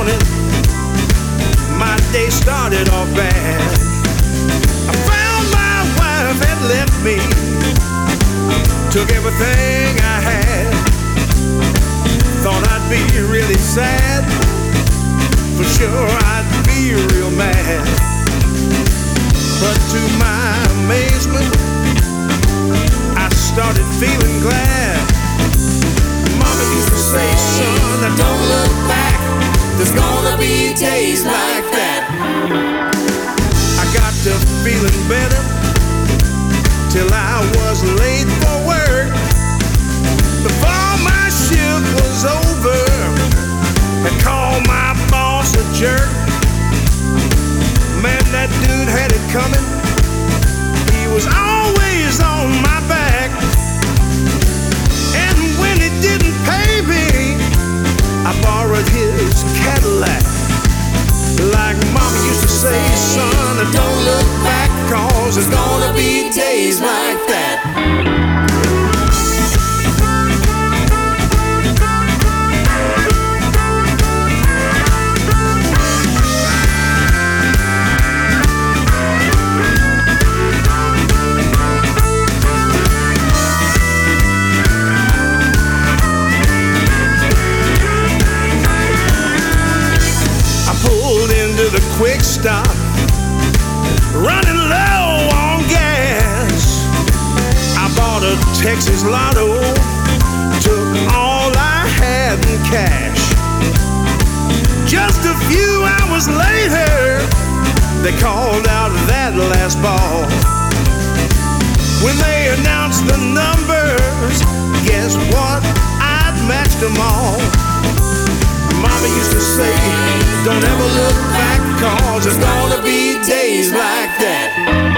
morning, my day started off bad. I found my wife had left me, took everything I had. Thought I'd be really sad, for sure I'd be real mad. But to my amazement, I started feeling glad. Mama used to say, son, don't look back, there's gonna be days like that. I got to feeling better till I was late for work. Before my shift was over, I called my boss a jerk. Man, that dude had it coming. He was always on my back. And when he didn't pay me, I borrowed his Cadillac. Like Mama used to say, son, don't look back, 'cause there's gonna be days like that. The quick stop, running low on gas. I bought a Texas Lotto, took all I had in cash. Just a few hours later, they called out that last ball. When they announced the numbers, guess what? I'd matched them all. Mama used to say, don't ever look back, 'cause there's gonna be days like that.